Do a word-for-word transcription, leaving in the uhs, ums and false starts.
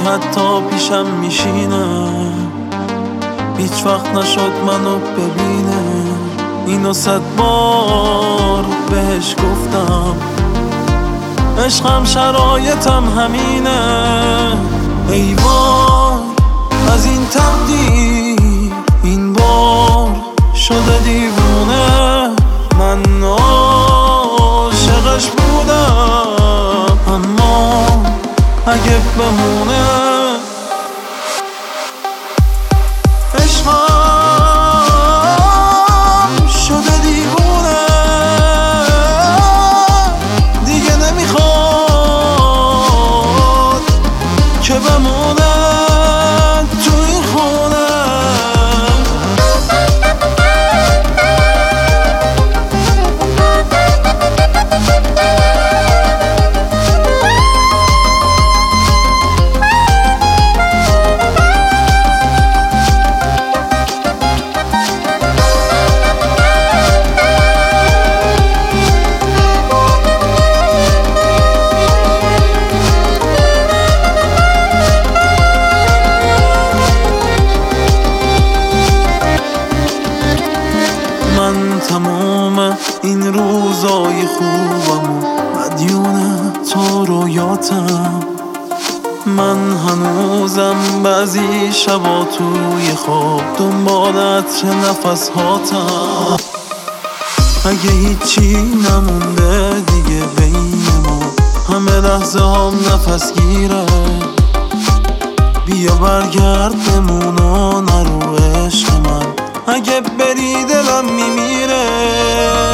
حتی پیشم میشینه، هیچ وقت نشد منو ببینه. اینو صد بار بهش گفتم، عشقم شرایطم همینه. ای وای از این تقدیر این بار شده دیوونه. من عاشقش بودم اما اگه بمونه عشقم شده دیوونه، دیگه نمیخواد که بمونه تو این خونه. من تمام این روزای خوبم مدیون تو رویاتم. من هنوزم بعضی شبا توی خواب دنبالت نفس هاتم. اگه هیچی نمونده دیگه بین ما، همه لحظه هم نفس گیره. بیا برگرد بمون و نرو عشق من، اگه بری دلم میمیره.